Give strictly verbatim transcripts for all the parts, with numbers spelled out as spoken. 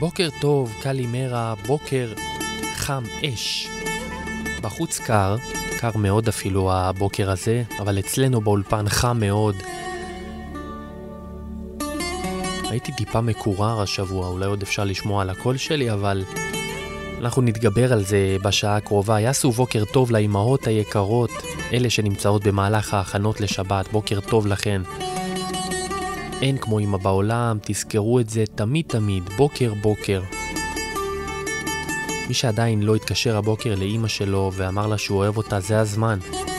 בוקר טוב, קלימרה, בוקר חם אש. בחוץ קר, קר מאוד אפילו הבוקר הזה, אבל אצלנו באולפן חם מאוד. הייתי טיפה מקורר השבוע, אולי עוד אפשר לשמוע על הקול שלי, אבל אנחנו נתגבר על זה בשעה הקרובה. יעשו בוקר טוב לאימהות היקרות, אלה שנמצאות במהלך ההכנות לשבת, בוקר טוב לכן. אין כמו אמא בעולם, תזכרו את זה תמיד תמיד, בוקר בוקר. מי שעדיין לא התקשר הבוקר לאמא שלו ואמר לה שהוא אוהב אותה, זה הזמן.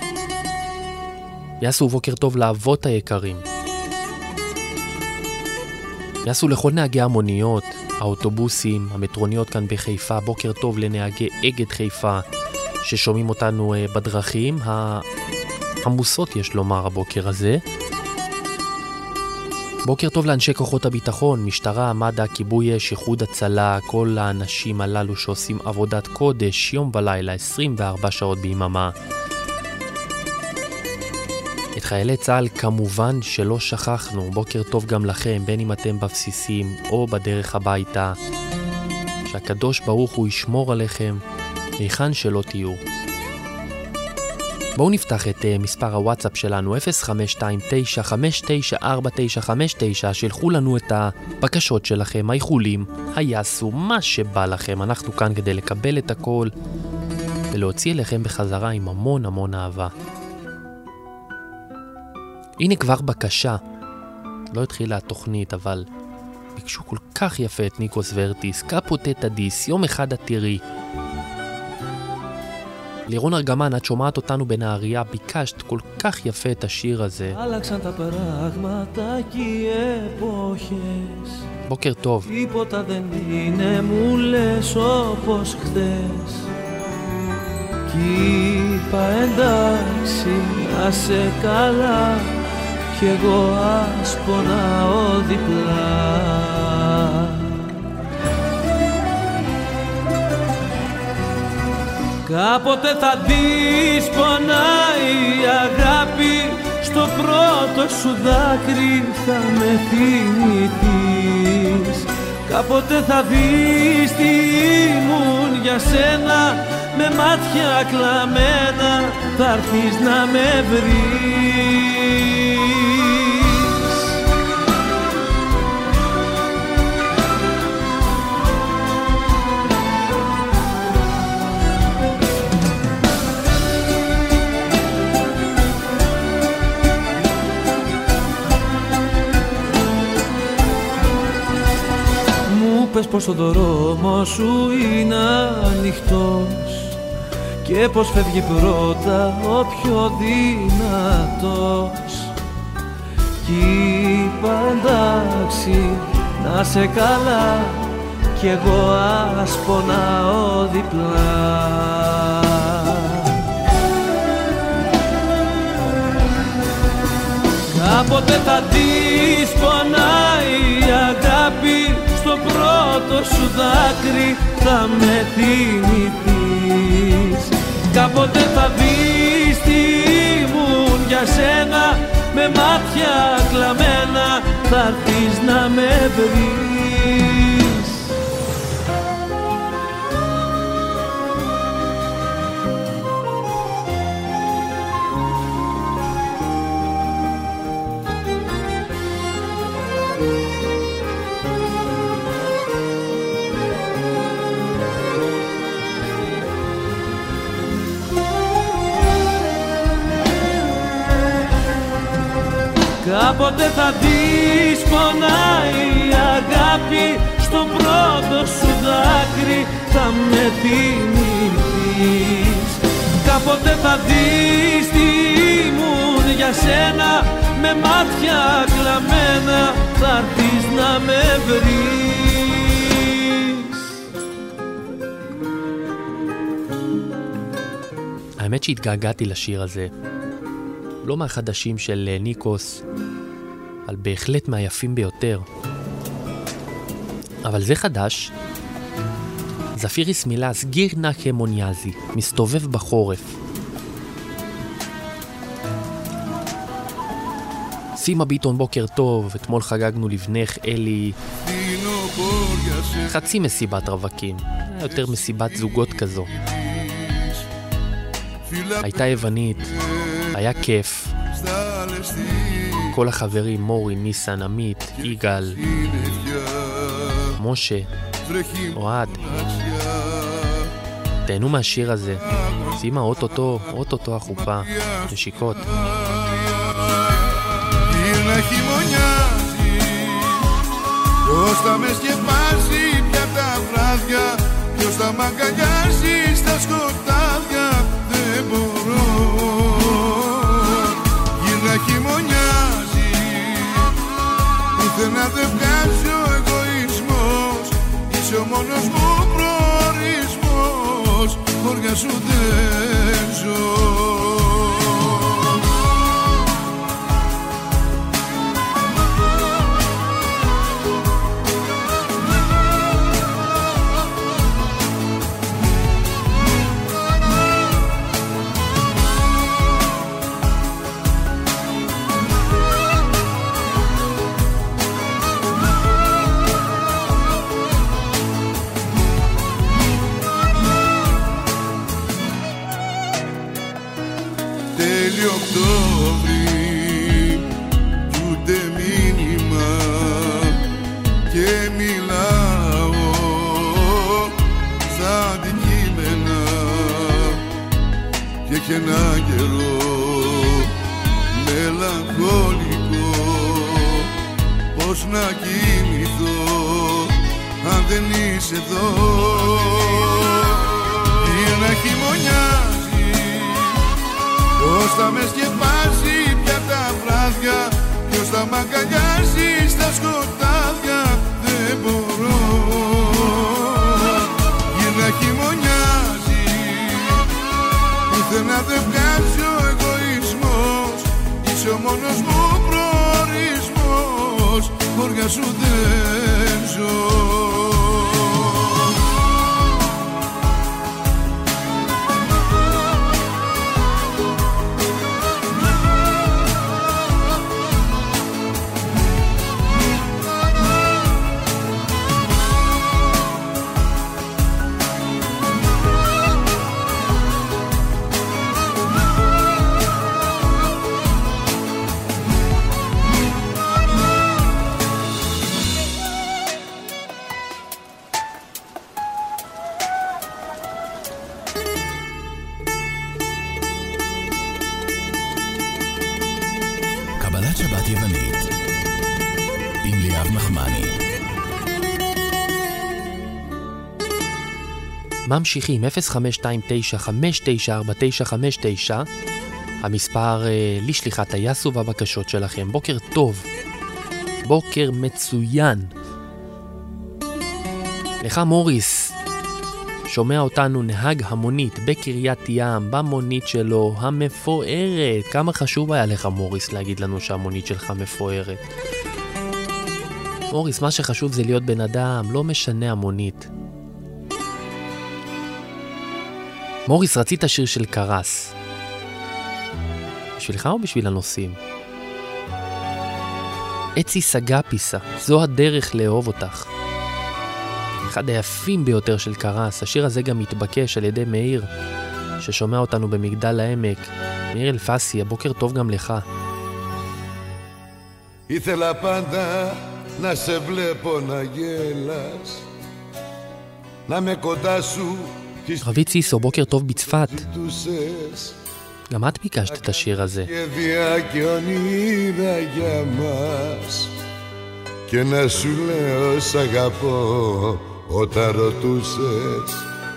יעשו בוקר טוב לאבות היקרים. יעשו לכל נהגי המוניות, האוטובוסים, המטרוניות כאן בחיפה, בוקר טוב לנהגי אגד חיפה ששומעים אותנו בדרכים העמוסות יש לומר הבוקר הזה. בוקר טוב לאנשי כוחות הביטחון, משטרה, מד"א, כיבוי אש, איחוד הצלה, כל האנשים הללו שעושים עבודת קודש יום ולילה, עשרים וארבע שעות ביממה. את חיילי צה"ל כמובן שלא שכחנו, בוקר טוב גם לכם, בין אם אתם בבסיסים או בדרך הביתה. שהקדוש ברוך הוא ישמור עליכם, היכן שלא תהיו. בואו נפתח את uh, מספר הוואטסאפ שלנו, אפס חמש שתיים תשע חמש תשע ארבע תשע חמש תשע, שלחו לנו את הבקשות שלכם, האיחולים, היעשו, מה שבא לכם. אנחנו כאן כדי לקבל את הכל ולהוציא אליכם בחזרה עם המון המון אהבה. הנה כבר בקשה, לא התחילה התוכנית, אבל ביקשו כל כך יפה את ניקוס ורטיס, קפוטט אדיס, יום אחד עתירי. לירון ארגמן, את שומעת אותנו בנהריה, ביקשת כל כך יפה את השיר הזה. Άλλαξαν τα πράγματα και οι εποχές. בוקר טוב. Τίποτα δεν είναι, μου λες όπως χθες. Κι είπα εντάξει, να σε καλά, κι εγώ ας πονάω διπλά. Κάποτε θα δεις πονάει η αγάπη, στο πρώτο σου δάκρυ θα με θυμηθείς. Κάποτε θα δεις τι ήμουν για σένα, με μάτια κλαμμένα θα έρθεις να με βρεις. Πες πως ο δρόμος σου είναι ανοιχτός και πως φεύγει πρώτα ο πιο δυνατός. Κι είπα εντάξει, να σε καλά, κι εγώ ας πονάω διπλά. Κάποτε θα δεις πονάει η αγάπη, στο πρώτο σου δάκρυ θα με θυμηθείς. Κάποτε θα δεις τι ήμουν για σένα, με μάτια κλαμμένα θα έρθεις να με βρεις. Κάποτε θα δεις πονάει η αγάπη, στο πρώτο σου δάκρυ θα με θυμηθείς. Κάποτε θα δεις τι ήμουν για σένα, με μάτια κλαμμένα θα έρθεις να με βρεις. האמת שהתגעגעתי לשיר הזה, לא מהחדשים של ניקוס, אבל בהחלט מהיפים ביותר. אבל זה חדש. זפיריס מילס גירנה כמוניאזי, מסתובב בחורף. סימה ביטון, בוקר טוב, אתמול חגגנו לבנך אלי. דינוק חצי מסיבת רווקים, יותר מסיבת זוגות כזו. הייתה יוונית, היה כיף. כל החברים, מורי, ניסן, עמית, יגאל, משה, אוהד. תהנו מהשיר הזה. שימה אוטוטו, אוטוטו החופה, נשיקות. Να χειμωνιάζει, ποιος θα με σκεπάσει πια τα βράδια, ποιος θα μ' αγκαλιάσει στα σκοτάδια, δεν μπορώ. Γύρνα χειμωνιάζει, πουθενά δεν βγάζει ο εγωισμός, είσαι ο μόνος μου προορισμός, χωριά σου δεν ζω. Τέλειο Οκτώβρη κι ούτε μήνυμα και μιλάω στα αντικείμενα και έχει ένα καιρό μελαγχολικό, πώς να κοιμηθώ αν δεν είσαι εδώ. Είναι χειμωνιάζει, ποιος θα με σκεπάσει πια τα βράδια, ποιος θα μ' αγκαλιάσει στα σκοτάδια, δεν μπορώ. Γύρνα χειμωνιάζει, πουθενά δεν βγάζει ο εγωισμός, είσαι ο μόνος μου προορισμός, χωριά σου δεν ζω. ממשיכים אפס חמש שתיים תשע חמש תשע ארבע תשע חמש תשע, המספר אה, לשליחת היסו והבקשות שלכם. בוקר טוב, בוקר מצוין לך מוריס, שומע אותנו נהג המונית בקריית ים במונית שלו המפוארת. כמה חשוב היה לך מוריס להגיד לנו שהמונית שלך מפוארת. מוריס, מה שחשוב זה להיות בן אדם, לא משנה המונית. מוריס, רצית שיר של קרס. בשבילך או בשביל הנושאים? אצי סגה פיסה, זו הדרך לאהוב אותך. אחד היפים ביותר של קרס. השיר הזה גם מתבקש על ידי מאיר, ששומע אותנו במגדל העמק. מאיר אלפסי, הבוקר טוב גם לך. Ήθελα πάντα να σε βλέπω να γέλας, να με κοντά σου. רבית סיסו, בוקר טוב בצפת. גם את ביקשת את השיר הזה. Και να σου λέω σ' αγαπώ όταν ρωτούσες.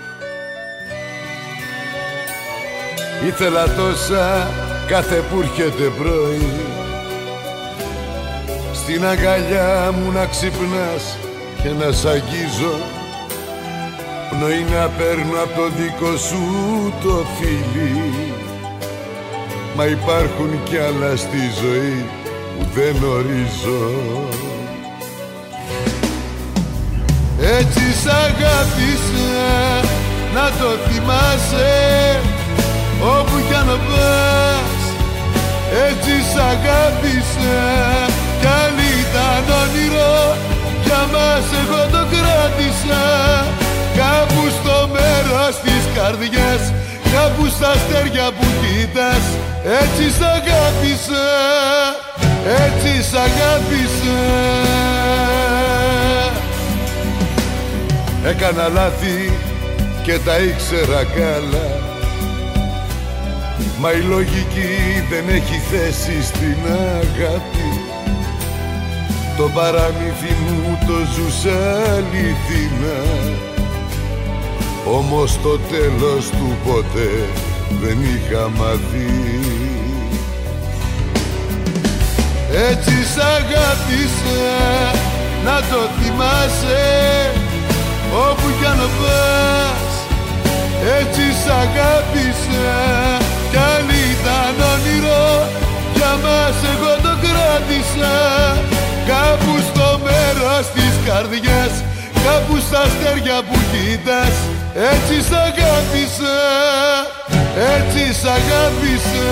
Ήθελα τόσα κάθε που έρχεται πρωί, στην αγκαλιά μου να ξυπνάς και να σ' αγγίζω, πνοή να παίρνω από το δικό σου το φίλι. Μα υπάρχουν κι άλλα στη ζωή που δεν ορίζω. Έτσι σ' αγάπησα, να το θυμάσαι όπου κι αν πας. Έτσι σ' αγάπησα κι αν ήταν όνειρο, για μας εγώ το κράτησα κάπου στο μέρος της καρδιάς, κάπου στα αστέρια που κοίτας. Έτσι σ' αγάπησα, έτσι σ' αγάπησα. Έκανα λάθη και τα ήξερα καλά, μα η λογική δεν έχει θέση στην αγάπη. Το παραμύθι μου το ζούσα αληθινά, όμως το τέλος του ποτέ δεν είχα μάθει. Έτσι σ' αγάπησα, να το θυμάσαι όπου κι αν πας. Έτσι σ' αγάπησα, κι αν ήταν όνειρο για μας εγώ το κράτησα κάπου στο μέρος της καρδιάς, κάπου στα αστέρια που κοίτας. Έτσι σ' αγάπησα, έτσι σ' αγάπησα.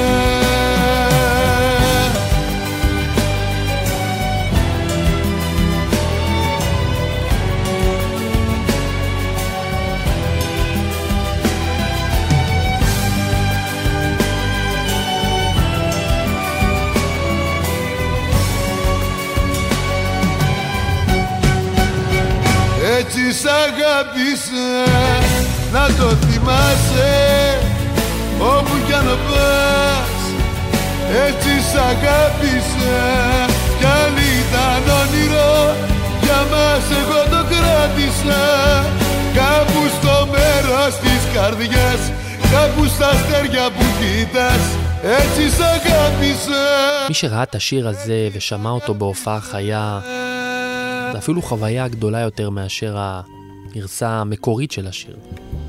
Έτσι σ' αγάπησα, να το θυμάσαι όπου κι αν πας. Έτσι σ' αγάπησα, κι αν ήταν όνειρο για μας εγώ το κράτησα κάπου στο μέρος της καρδιάς, κάπου στα αστέρια που κοίτας. Έτσι σ' αγάπησα. מי שראה את השיר הזה ושמע אותו בהופעה חיה, זה אפילו חוויה גדולה יותר מאשר הגרסה המקורית של השיר.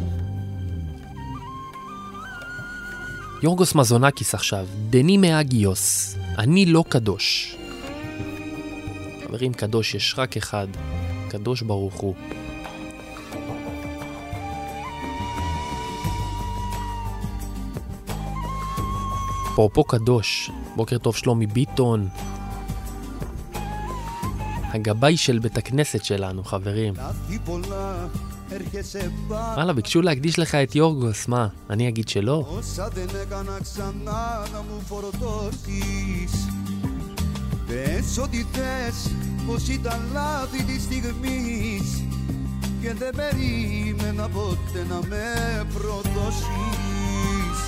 יורגוס מזונקיס עכשיו, דני מאגיוס, אני לא קדוש. חברים, קדוש יש רק אחד, קדוש ברוך הוא. אפרופו קדוש, בוקר טוב שלומי ביטון, הגבאי של בית הכנסת שלנו, חברים. וואלה, ביקשו להקדיש לך את יורגוס, מה? אני אגיד שלא? Πες ότι θες πως ήταν λάθη της στιγμής και δεν περίμενα ποτέ να με προδώσεις.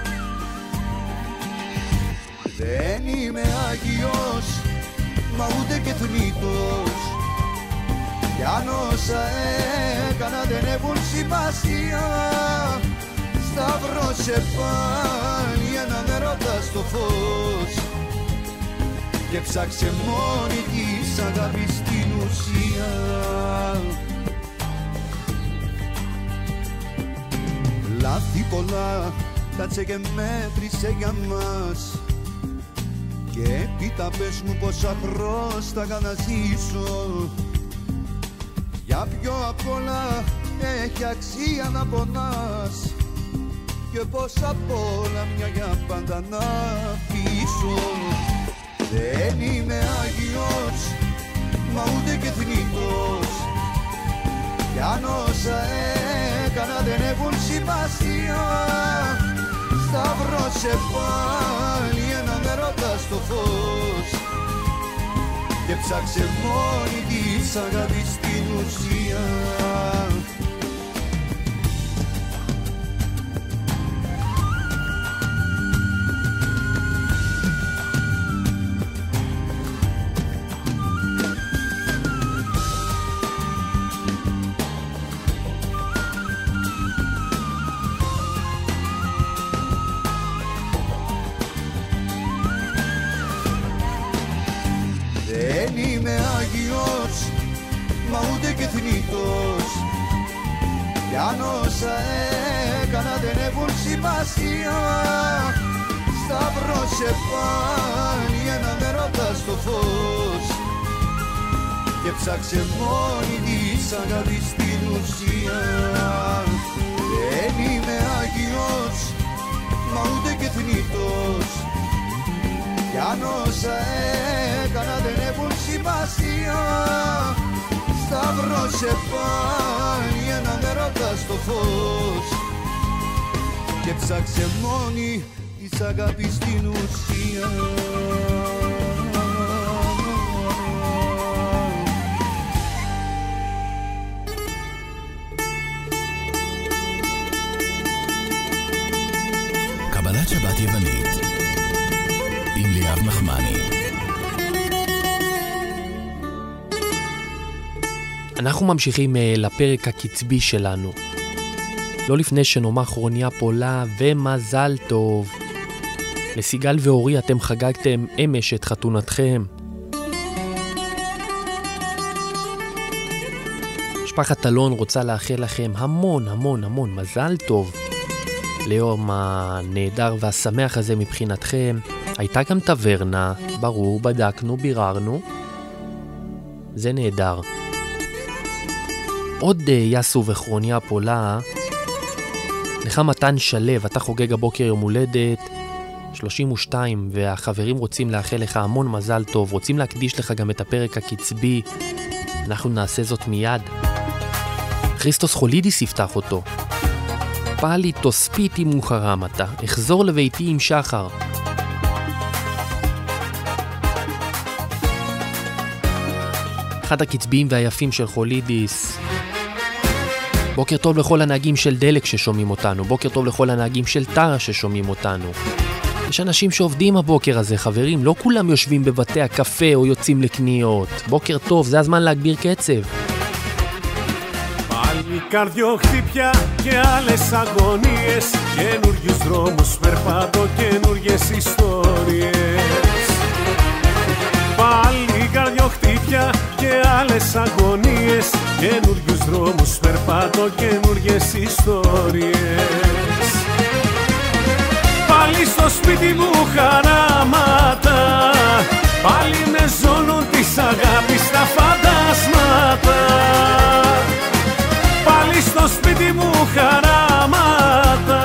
Δεν είμαι Άγιος, μα ούτε και θνήτος, κι αν όσα έκανα δεν έχουν σημασία. Σταυρώσαι πάλι έναν έρωτα στο φως και ψάξε μόνη της αγάπης στην ουσία. Λάθη πολλά, κάτσε και μέτρησε για μας και έπειτα πες μου πόσα πρόσταγα να ζήσω. Για πιο απ' όλα έχει αξία να πονάς και πως απ' όλα μια για πάντα να αφήσω. Δεν είμαι Άγιος, μα ούτε και θνήτος, κι αν όσα έκανα δεν έχουν σημασία. Σταυρώσαι πάλι έναν έρωτα στο φως και ψάξε μόνη της αγάπης στην ουσία. Μα ούτε και θνήτος, κι αν όσα έκανα δεν έχουν σημασία. Σταυρώσαι πάλι έναν έρωτα στο φως και ψάξε μόνη της αγάπης στην ουσία. Δεν είμαι Άγιος, μα ούτε και θνήτος, κι αν όσα έκανα δεν έχουν σημασία. Δώσε πάλι έναν έρωτα στο φως και ψάξε μόνη της αγάπης την ουσία. קבלת שבת יוונית עם ליאב נחמני. אנחנו ממשיכים לפרק הקצבי שלנו. לא לפני שנאמר כרוניה פולה ומזל טוב. לסיגל ואורי אתם חגגתם אמש את חתונתכם. משפחת אלון רוצה לאחל לכם המון המון המון מזל טוב ליום הנהדר והשמח הזה מבחינתכם. הייתה גם טברנה, ברור, בדקנו, ביררנו. זה נהדר. עוד יסו וכרוניה פולה, לך מתן שלב, אתה חוגג הבוקר יום הולדת שלושים ושתיים, והחברים רוצים לאחל לך המון מזל טוב, רוצים להקדיש לך גם את הפרק הקצבי. אנחנו נעשה זאת מיד. כריסטוס חולידיס יפתח אותו. פאלי תוספיתי מוחרמתה, אחזור לביתי עם שחר. אחד הקצביים והיפים של חולידיס. בוקר טוב לכל הנהגים של דלק ששומעים אותנו, בוקר טוב לכל הנהגים של טרה ששומעים אותנו. יש אנשים שעובדים הבוקר הזה, חברים, לא כולם יושבים בבתי הקפה או יוצאים לקניות. בוקר טוב, זה הזמן להגביר קצב. Πάλι καρδιοχτύπια και άλλες αγωνίες, καινούριους δρόμους περπάτω, καινούριες ιστορίες. Πάλι καρδιοχτύπια και άλλες αγωνίες, καινούριους δρόμους περπάτω, καινούριες ιστορίες. Πάλι στο σπίτι μου χαράματα, πάλι με ζώνουν της αγάπης τα φαντάσματα. Πάλι στο σπίτι μου χαράματα,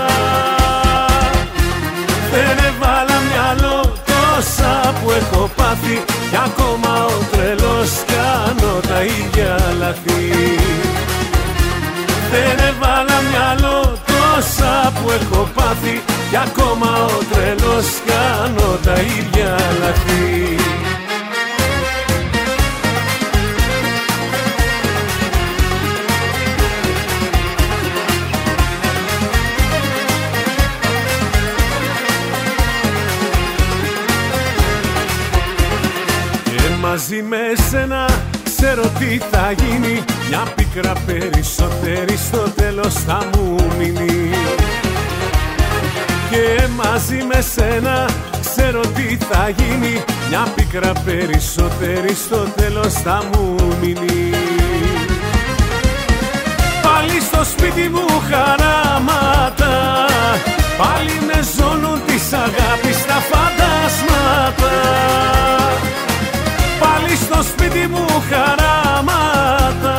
δεν έβαλα μυαλό τόσα που έχω πάθει, κι ακόμα ο τρελός κάνω τα ίδια λαθή. Δεν έβαλα μυαλό τόσα που έχω πάθει, κι ακόμα ο τρελός κάνω τα ίδια λαθή. Μαζί με σένα ξέρω τι θα γίνει, μια πίκρα περισσότερη στο τέλος θα μου μείνει. Και μαζί με σένα ξέρω τι θα γίνει, μια πίκρα περισσότερη στο τέλος θα μου μείνει. Πάλι στο σπίτι μου χαράματα, πάλι με ζώνουν της αγάπης τα φαντάσματα. Πάλι στο σπίτι μου χαράματα,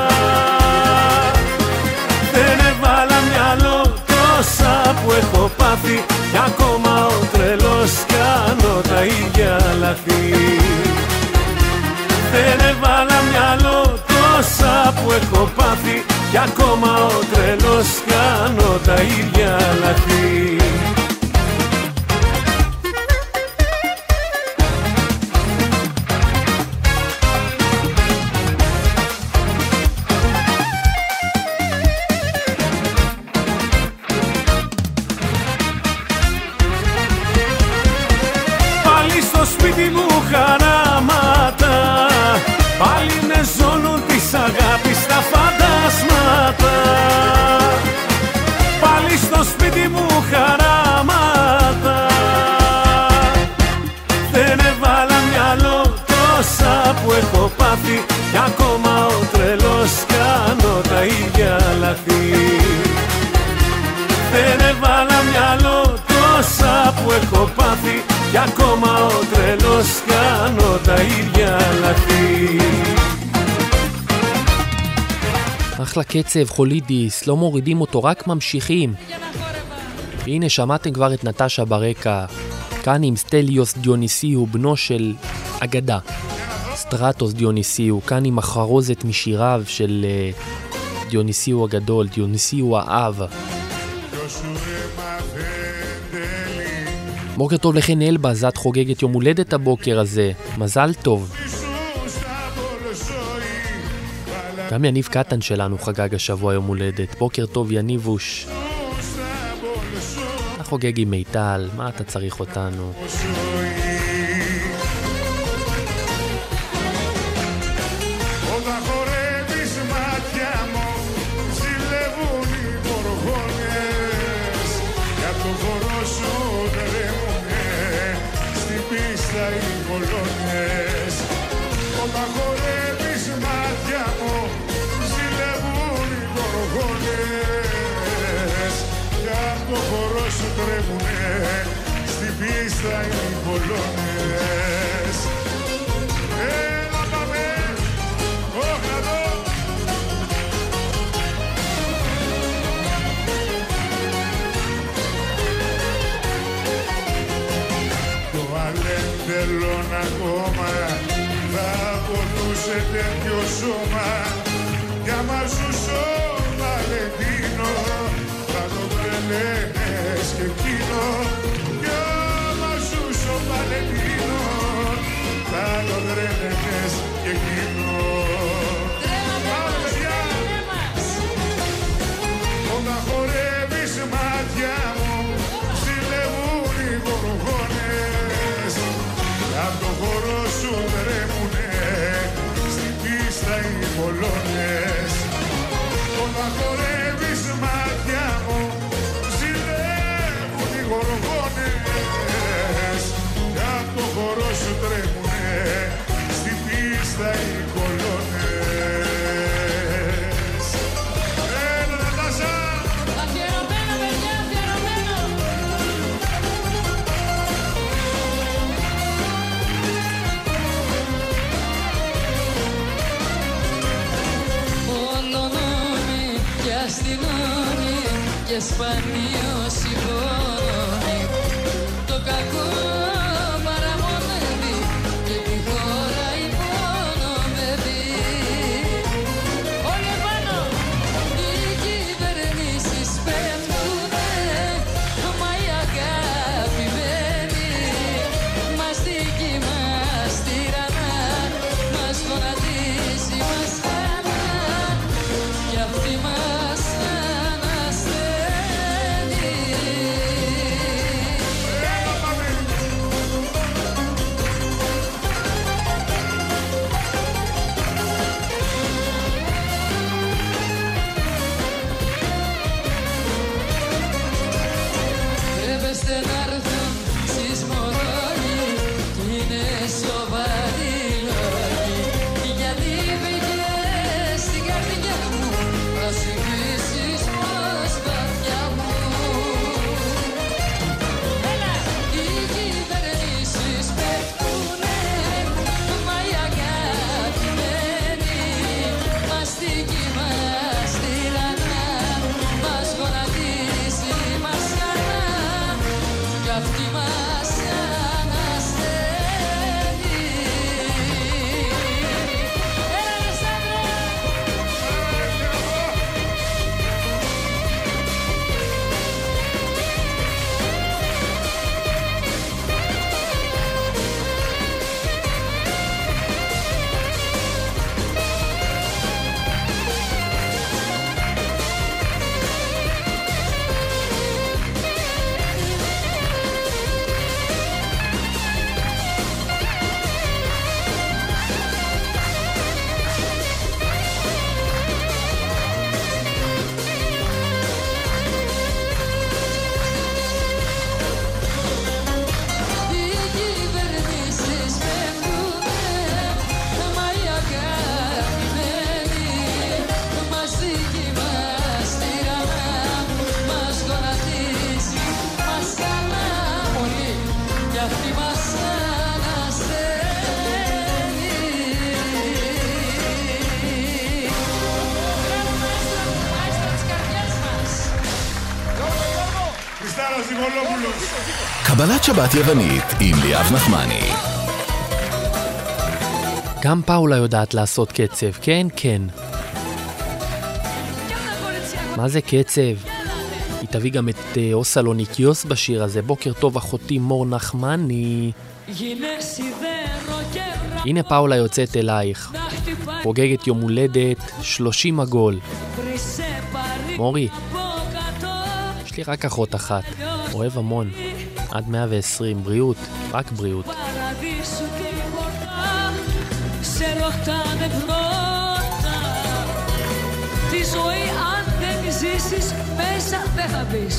δεν έβαλα μυαλό τόσα που έχω πάθει, κι ακόμα ο τρελός κάνω τα ίδια λαθή. Δεν έβαλα μυαλό τόσα που έχω πάθει, κι ακόμα ο τρελός κάνω τα ίδια λαθή. Χαράματα, πάλι με ζώνουν της αγάπης τα φαντάσματα. Πάλι στο σπίτι μου χαράματα, δεν έβαλα μυαλό τόσα που έχω πάθει, κι ακόμα ο τρελός κάνω τα ίδια λαθή. Δεν έβαλα μυαλό τόσα που έχω πάθει, κι ακόμα ο τρελός κάνω τα ίδια λαθή. אחלה קצב, חולידיס, לא מורידים אותו, רק ממשיכים. הנה שמעתם כבר את נטשה ברקע, כאן עם סטליוס דיוניסיו, בנו של אגדה. אילוסטרטוס דיוניסיו, כאן עם החרוזת משיריו של דיוניסיו הגדול, דיוניסיו האב. בוקר טוב לכן אלבז, את חוגגת יום הולדת הבוקר הזה, מזל טוב. גם יניב קטן שלנו חגג השבוע יום הולדת, בוקר טוב יניבוש. אתה חוגג עם מיטל, מה אתה צריך אותנו? Στην πίστα οι κολόνες. Έλα πάμε, όχα εδώ. Το αλέντελον ακόμα θα ποτούσε τέτοιο σώμα κι άμα ζούσω Βαλεντίνο θα το τρελαίνες και εκείνο κι άμα ζούσω Βαλεντίνο θα το τρελαίνες και εκείνο. Όταν χορεύεις μάτια μου ζηλεύουν οι γοργόνες απ' το χορό σου τρέμουνε στην πίστα οι κολόνες. Όταν χορεύεις μάτια μου ζηλεύουν οι γοργόνες κι απ' το χορό σου τρέμουνε στην πίστα οι κολόνες. Έλα Νατάσα! Αφιερωμένο παιδιά, αφιερωμένο! Πολλονόμη και αστυνόμη και σπανίο συγχώνομη το κακό παραμονεύει και τη χώρα υπονομεύει. Όλοι επάνω! Οι κυβερνήσεις πέφτουνε μα οι αγαπημένοι μας δική μας τυραννάν μας γονατίζει, μας χάναν κι αυτοί μας ανασταίνει. Τρέπεστε να έρθουν σεισμοδόνοι κι είναι σοβαροί λόγοι γιατί μπήκες στην καρδιά μου θα συγκρίσεις πως βαθιά μου. Οι κυβερνήσεις πέφτουνε μα οι αγαπημένοι μας δική μας τυραννά μας γονατίζει, μας χάναν κι αυτοί μας ανασταίνει. Έλα Αλεξάνδρε! Οι κυβερνήσεις πέφτουνε μα οι αγαπημένοι μας δική μας τυραννά μας γονατίζει, μας χάναν όλοι κι αυτοί μας ανασταίνει. Μάιστρο της καρδιάς μας. Χριστάρα Ζυγολόπουλος. קבלת שבת יוונית עם ליאב נחמני. גם פאולה יודעת לעשות קצב, כן, כן. מה זה קצב? היא תביא גם את או סלוניקיוס בשיר הזה. בוקר טוב אחותי מור נחמני. הנה פאולה יוצאת אלייך, חוגגת יום הולדת שלושים עגול. מורי, יש לי רק אחות אחת, אוהב המון, עד מאה ועשרים, בריאות, רק בריאות. Τη ζωή αν δεν ζήσεις μέσα δεν θα μπεις.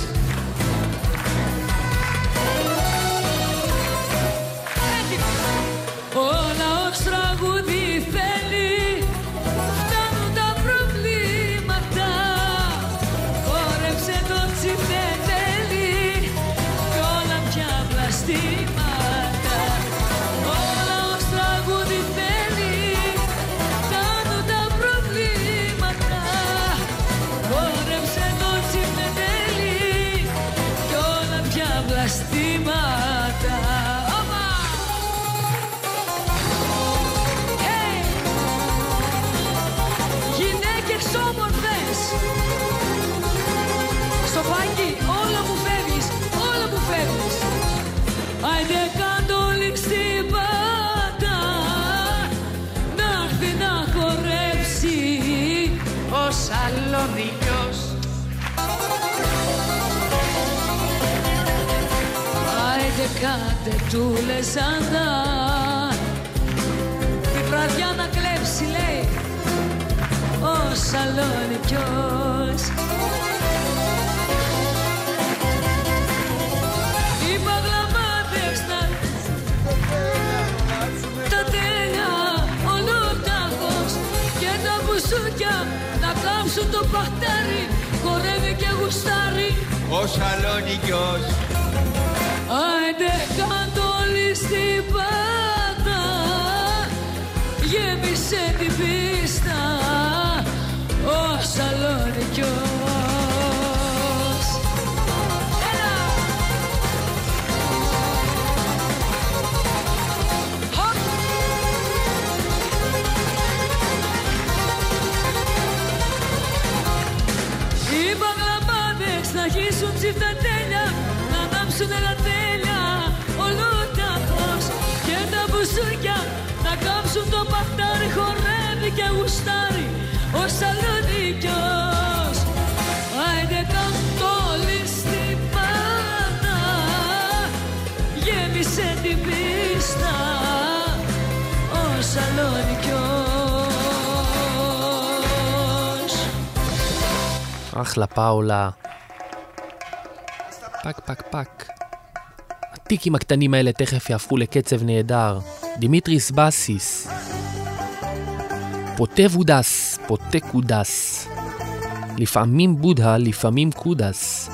Ο λαός τραγούδι θέλει, φτάνουν τα προβλήματα. Χόρεψε το τσιφτετέλι κι όλα πια πλαστήματα. Ο λαός τραγούδι θέλει, φτάνουν τα προβλήματα. Χόρεψε το τσιφτετέλι κι όλα πια πλαστήματα. Στο φάκι όλα μου φεύγεις, όλα μου φεύγεις. Άιντε κάντο ληξιμπάτα, να έρθει να χορέψει ο Σαλονίκιος. Άιντε κάντε του λεζάντα, τη βραδιά να κλέψει λέει ο Σαλονίκιος. Οι παγλαμάδες να τα τέλεια ολοτάχος και τα μπουσούκια να κάψουν το παχτάρι, χορεύει και γουστάρι ο Σαλονίκιος. Άιντε κάτω όλοι στην πάτα, γέμισε την πίστα ο Σαλονίκιος. Έλα! Χωπ! Οι παγλαμάδες να αρχίσουν τσίφτα τέλεια, να ανάψουν ένα τέλεια ολοτάχος και τα μπουσούκια να κάψουν το παχτάρι, χορεύει και γουστάρι ο Σαλονίκιος. Άιντε κάτω όλοι στην πάτα, γέμισε την πίστα ο Σαλονίκιος. אחלה פאולה. פק פק פק. הטיקים הקטנים האלה תכף יהפכו לקצב נהדר. דימיטריס בסיס. פוטבודס, פוטקודס. לפעמים בודה, לפעמים קודס.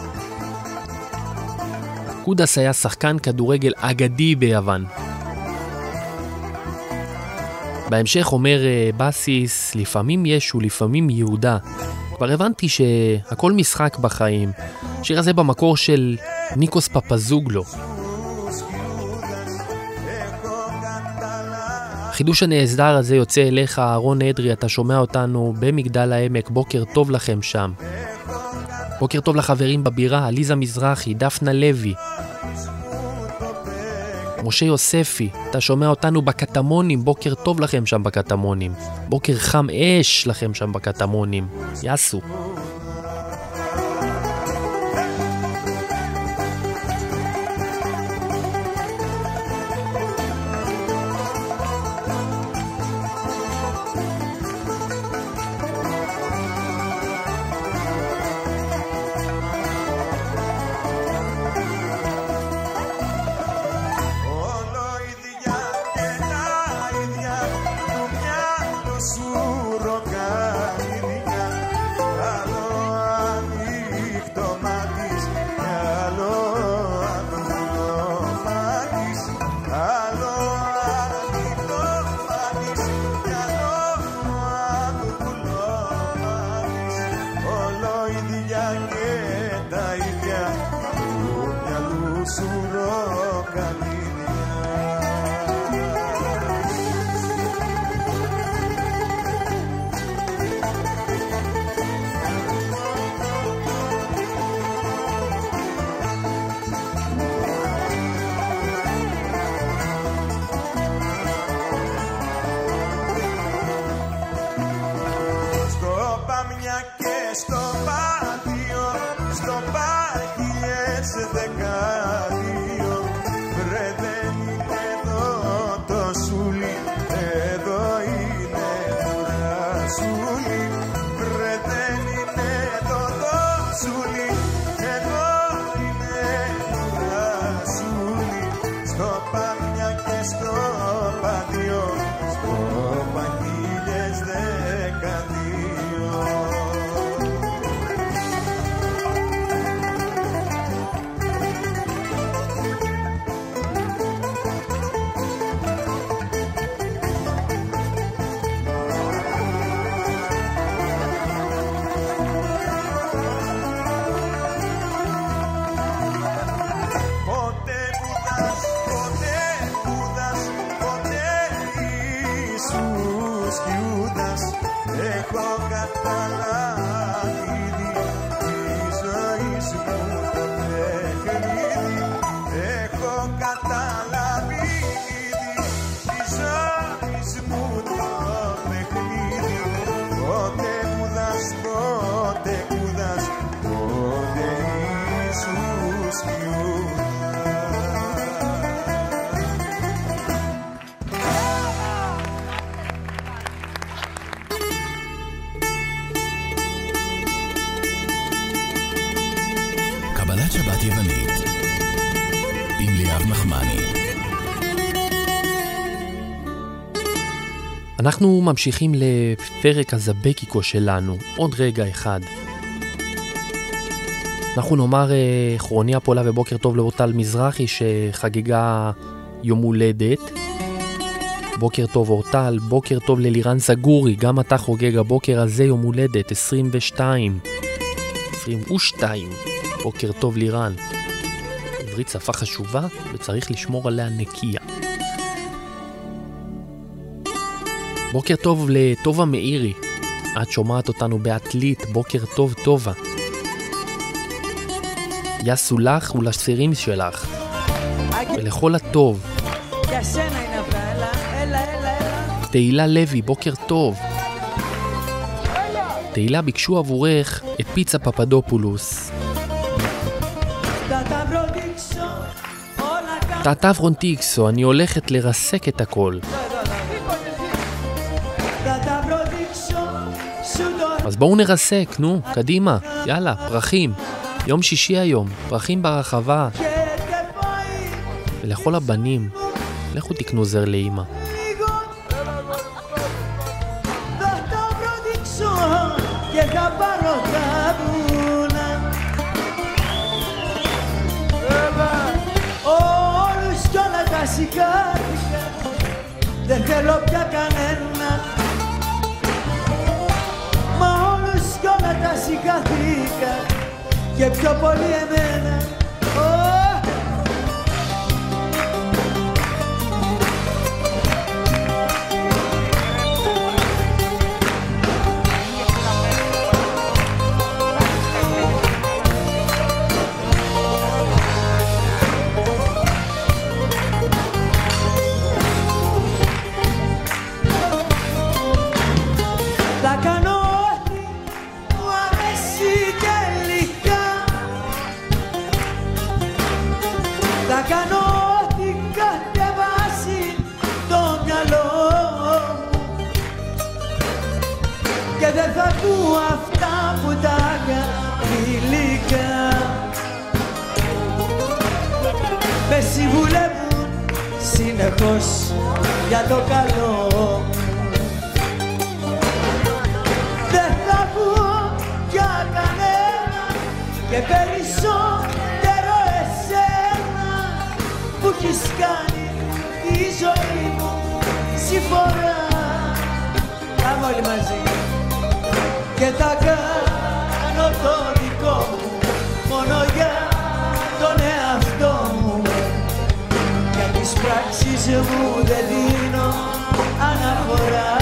קודס היה שחקן כדורגל אגדי ביוון. בהמשך אומר בסיס, לפעמים ישו, לפעמים יהודה. כבר הבנתי שהכל משחק בחיים. השיר הזה במקור של ניקוס פפזוגלו. החידוש הנהסדר הזה יוצא אליך, אהרון אדרי, אתה שומע אותנו במגדל העמק, בוקר טוב לכם שם. בוקר טוב לחברים בבירה, עליזה מזרחי, דפנה לוי, משה יוספי, אתה שומע אותנו בקטמונים, בוקר טוב לכם שם בקטמונים. בוקר חם אש לכם שם בקטמונים. יסו. שבת יוונית עם ליאב נחמני. אנחנו ממשיכים לפרק הזבקיקו שלנו, עוד רגע אחד. אנחנו נאמר כרוניה פולה ובוקר טוב לאורטל מזרחי שחגגה יום הולדת. בוקר טוב אורטל, בוקר טוב ללירן סגורי, גם אתה חוגג הבוקר הזה יום הולדת, עשרים ושתיים. עשרים ושתיים, בוקר טוב לירן. עברית שפה חשובה וצריך לשמור עליה נקייה. בוקר טוב לטובה מאירי, את שומעת אותנו בעתלית, בוקר טוב טובה. יסו לך ולסירים שלך ולכל הטוב. תהילה לוי, בוקר טוב. תהילה ביקשו עבורך את פיצה פפדופולוס. טאטה פרונטיקסו, אני הולכת לרסק את הכל. אז בואו נרסק, נו, קדימה, יאללה, פרחים. יום שישי היום, פרחים ברחבה. ולכל הבנים, לכו תקנו זר לאמא. Δεν θέλω πια κανένα, μα όλους κι όλα τα σηκαθήκα και πιο πολύ εμένα. Αυτά που τα γλυκά με συμβουλεύουν συνεχώς για το καλό. Δεν θα ακούω για κανένα και περισσότερο εσένα που έχεις κάνει τη ζωή μου συμφορά. Πάμε όλοι μαζί και θα κάνω το δικό μου μόνο για τον εαυτό μου. Για τις πράξεις μου δεν δίνω αναφορά.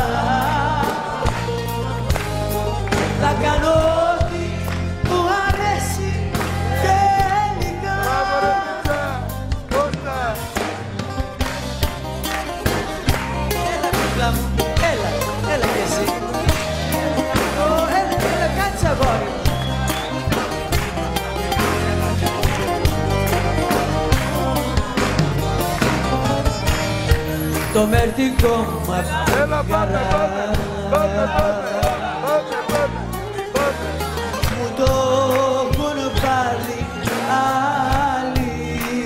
Θα κάνω ό,τι μου αρέσει τελικά. Έλα κούκλα μου, έλα, έλα και εσύ. Το μερτικό μας έλα πάμε, πάμε, πάμε, πάμε, πάμε. Μου το έχουν πάρει άλλοι.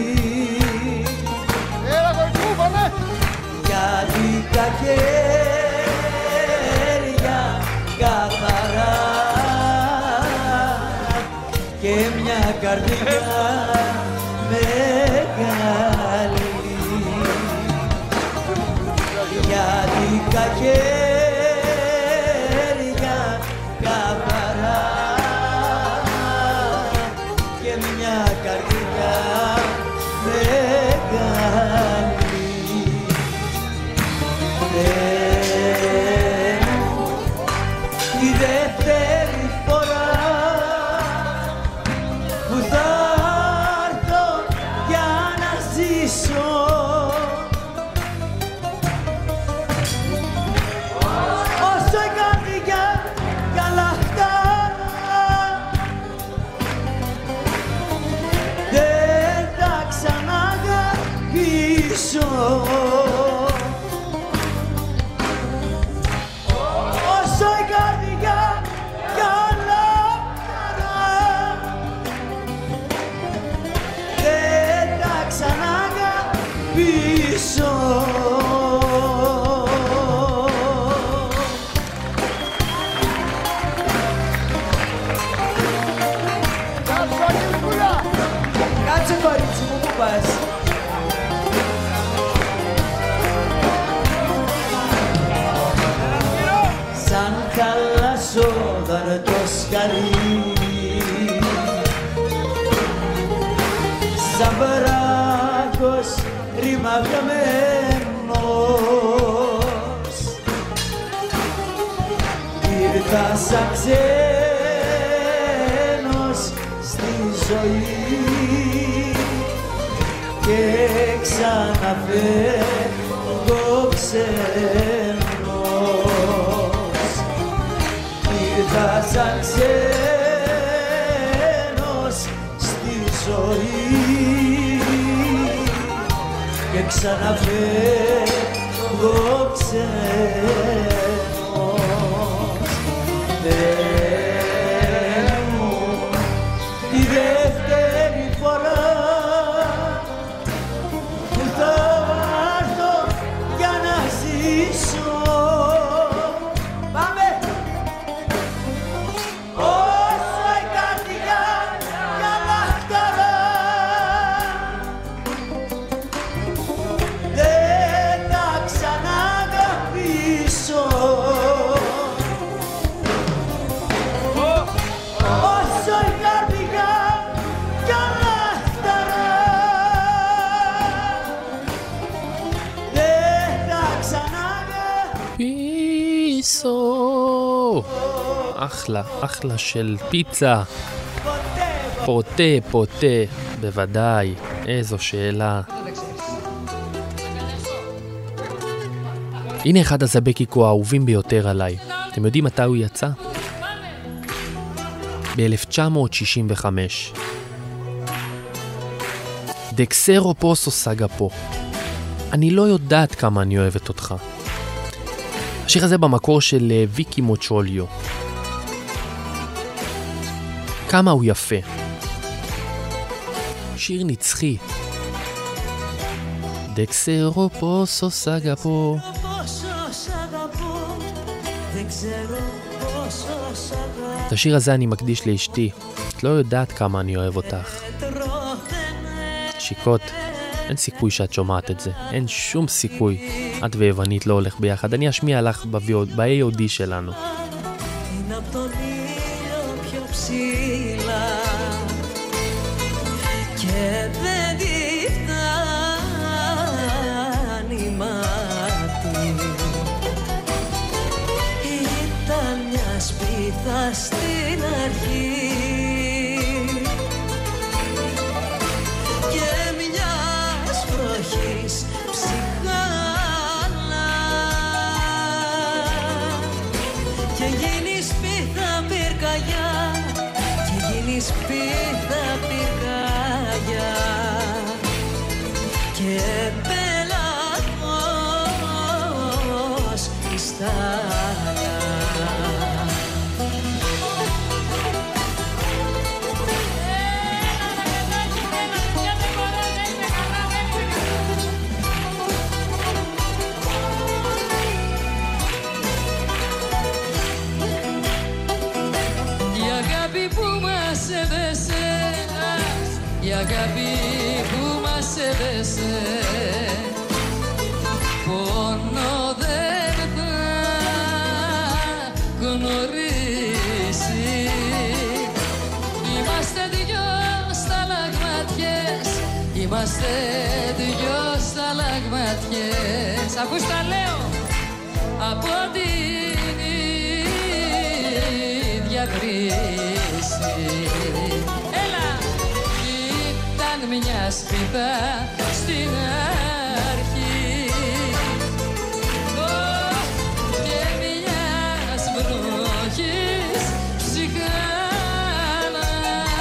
Έλα κορκού, πάμε. Γιατί τα χέρια καθαρά και μια καρδιά μεγάλη. Γιατί τα χέρια καθαρά και μια καρδιά μεγάλη. Η δεύτερη φορά που θα έρθω για να ζήσω όσο η καρδιά καλαχτάρα δεν θα ξαναγαπήσω. ψαρί σαν παράκος ρημαγμένος ήρθα σαν ξένος στη ζωή και ξαναφεύγω ξένος ήρθα σαν ξένος στη ζωή και ξαναφεύγω ξένος. Θεέ μου, τη δεύτερη φορά που θα έρθω για να ζήσω. Πάμε! Όσο η καρδιά για λαχταρά δεν θα ξαναγαπήσω. Όσο η καρδιά για λαχταρά δεν θα ξαναγαπήσω. Πίσω. אחלה, אחלה של פיצה. פוטה, פוטה, בוודאי. איזו שאלה. הנה אחד הזבקיקו האהובים ביותר עליי. אתם יודעים מתי הוא יצא? ב-אלף תשע מאות שישים וחמש. דקסרו פוסו סגה פה. אני לא יודעת כמה אני אוהבת אותך. השיר הזה במקור של ויקי מוצ'וליו. כמה הוא יפה. שיר נצחי. דקסרו פוסו סגה פה. את השיר הזה אני מקדיש לאשתי. את לא יודעת כמה אני אוהב אותך. שיקות, אין סיכוי שאת שומעת את זה. אין שום סיכוי. את ויוונית לא הולך ביחד. אני אשמיע לך ב-איי או די שלנו. Και δεν τη φτάνει μάτι. Ήταν μια σπίθα στην αρχή και μιας βροχής ψυχάλα και γίνει σπίθα πυρκαγιά και γίνει σπίθα πυρκαγιά και πελαγός η στάλα. Η αγάπη που μας έδεσε πόνο δεν θα γνωρίσει. Είμαστε δυο σταλαγματιές, είμαστε δυο σταλαγματιές. Ακούς τα λέω από την ίδια κρίση. Μια σπίθα στην αρχή και μιας βροχής ψυχάλα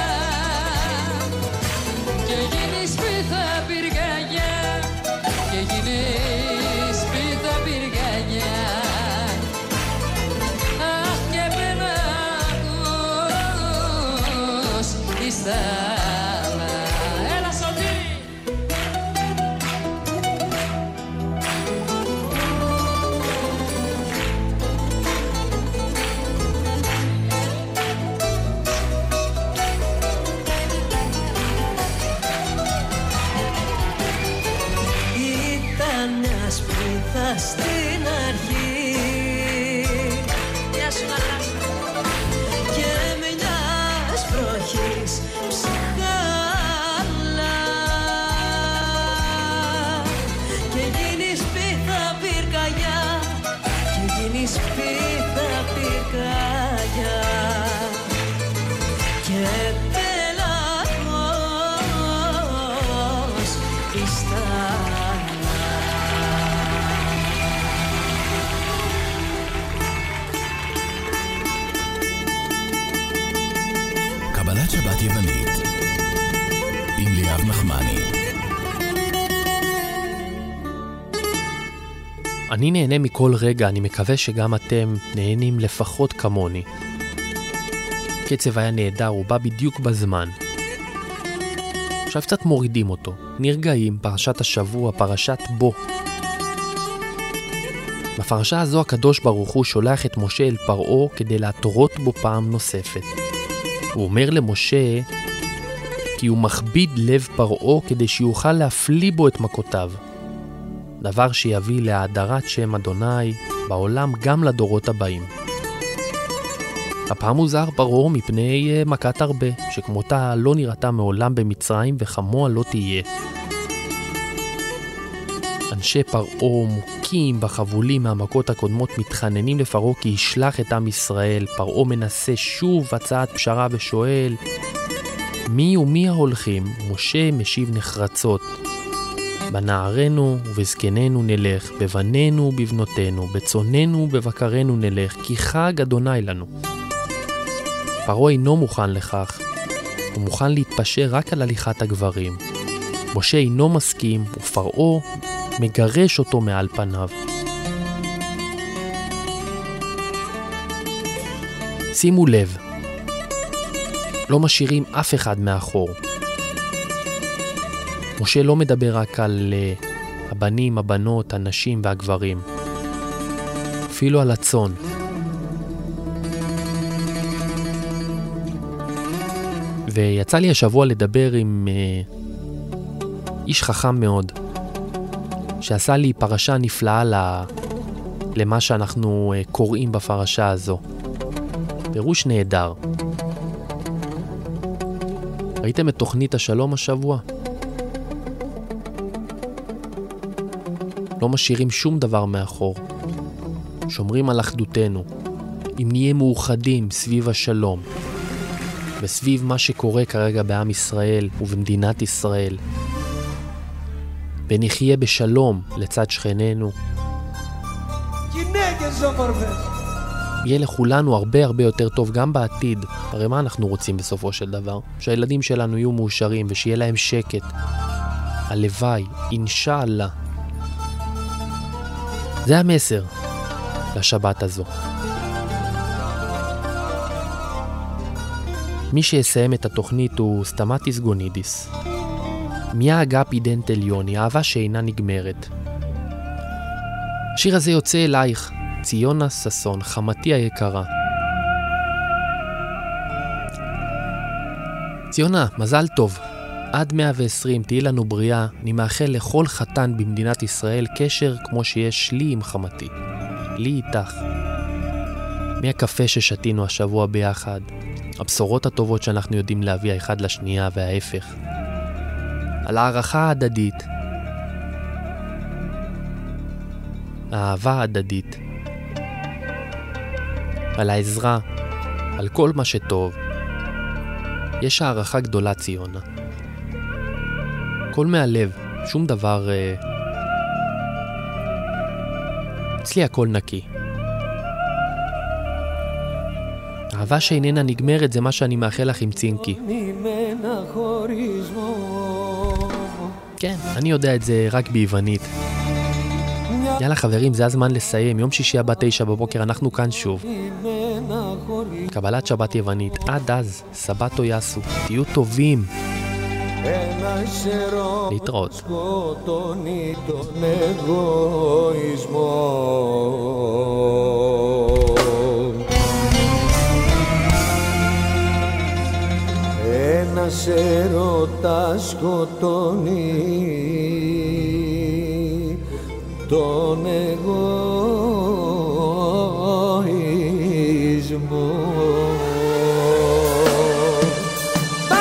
και γίνει σπίθα πυρκαγιά και γίνει σπίθα πυρκαγιά. Αχ και πελαγός η στάλα. Στην αρχή και πάρεις ψυχάλα και γίνεις πίθα πυρκαγιά, και γίνεις πίθα πυρκαγιά και πελαγός πιστάλα. קבלת שבת יוונית עם ליאב נחמני. אני נהנה מכל רגע, אני מקווה שגם אתם נהנים לפחות כמוני. קצב היה נהדר, הוא בא בדיוק בזמן. עכשיו קצת מורידים אותו, נרגעים, פרשת השבוע, פרשת בו. בפרשה הזו הקדוש ברוך הוא שולח את משה אל פרעה כדי להתורות בו פעם נוספת. הוא אומר למשה כי הוא מכביד לב פרעה כדי שיוכל להפליא בו את מכותיו. דבר שיביא להאדרת שם אדוני בעולם גם לדורות הבאים. הפעם הוזהר פרעה מפני מכת הרבה, שכמותה לא נראתה מעולם במצרים וכמוה לא תהיה. אנשי פרעה מוכים בחבולים מהמכות הקודמות מתחננים לפרעה כי ישלח את עם ישראל. פרעה מנסה שוב הצעת פשרה ושואל מי ומי ההולכים? משה משיב נחרצות, בנערנו ובזקננו נלך, בבנינו ובבנותינו, בצוננו ובבקרנו נלך, כי חג אדוני לנו. פרעה אינו מוכן לכך, הוא מוכן להתפשר רק על הליכת הגברים. משה אינו מסכים ופרעה מגרש אותו מעל פניו. שימו לב, לא משאירים אף אחד מאחור. משה לא מדבר רק על uh, הבנים, הבנות, הנשים והגברים. אפילו על הצאן. ויצא לי השבוע לדבר עם uh, איש חכם מאוד, שעשה לי פרשה נפלאה למה שאנחנו uh, קוראים בפרשה הזו. פירוש נהדר. ראיתם את תוכנית השלום השבוע? לא משאירים שום דבר מאחור. שומרים על אחדותנו. אם נהיה מאוחדים סביב השלום, וסביב מה שקורה כרגע בעם ישראל ובמדינת ישראל, ונחיה בשלום לצד שכנינו, יהיה לכולנו הרבה הרבה יותר טוב גם בעתיד. הרי מה אנחנו רוצים בסופו של דבר? שהילדים שלנו יהיו מאושרים ושיהיה להם שקט. הלוואי, אינשאללה. זה המסר לשבת הזו. מי שיסיים את התוכנית הוא סטמטיס גונידיס. מיה אגפי דנט עליוני, אהבה שאינה נגמרת. השיר הזה יוצא אלייך, ציונה ססון, חמתי היקרה. ציונה, מזל טוב. עד מאה ועשרים תהי לנו בריאה. אני מאחל לכל חתן במדינת ישראל קשר כמו שיש לי עם חמתי. לי איתך. מהקפה ששתינו השבוע ביחד. הבשורות הטובות שאנחנו יודעים להביא האחד לשנייה וההפך. על הערכה ההדדית. האהבה ההדדית. על העזרה. על כל מה שטוב. יש הערכה גדולה ציונה. הכל מהלב, שום דבר... אה... אצלי הכל נקי. אהבה שאיננה נגמרת זה מה שאני מאחל לך עם צינקי. כן, אני יודע את זה רק ביוונית. יאללה חברים, זה הזמן לסיים. יום שישי הבא תשע בבוקר אנחנו כאן שוב. קבלת שבת יוונית. עד אז, סבתו יסו. תהיו טובים. להתראות. σκοτώνει τον εγωισμό. Ένας έρωτας σκοτώνει τον εγωισμό.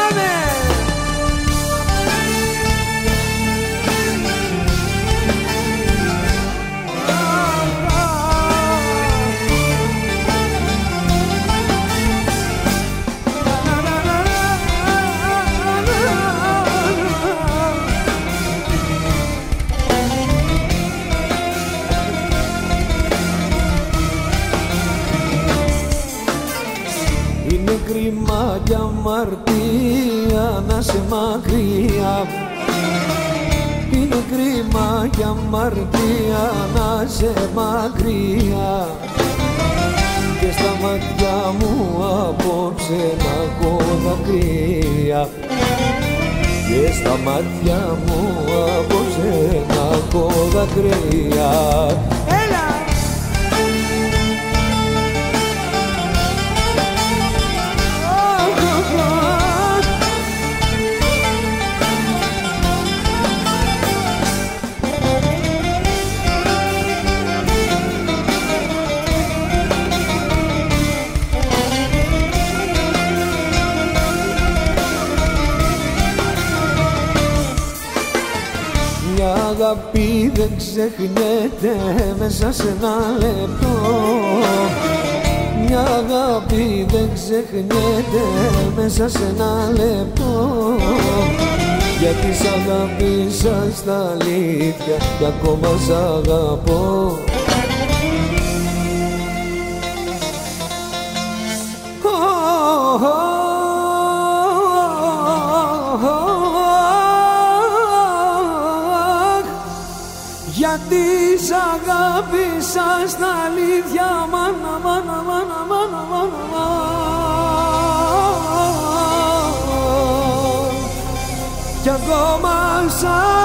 κι αμαρτία να σε μακριά. Είναι κρίμα κι αμαρτία να σε μακριά. Και στα μάτια μου απόψε να έχω δακρύα. Και στα μάτια μου απόψε να έχω δακρύα. Έλα! Μια αγάπη δεν ξεχνιέται μέσα σε ένα λεπτό. Μια αγάπη δεν ξεχνιέται μέσα σε ένα λεπτό. Γιατί σ' αγάπησα στα αλήθεια κι ακόμα σ' αγαπώ. Γιατί σ' αγάπησα στα αλήθεια, μάνα, μάνα, μάνα, μάνα, μάνα, μάνα. Κι ακόμα σ'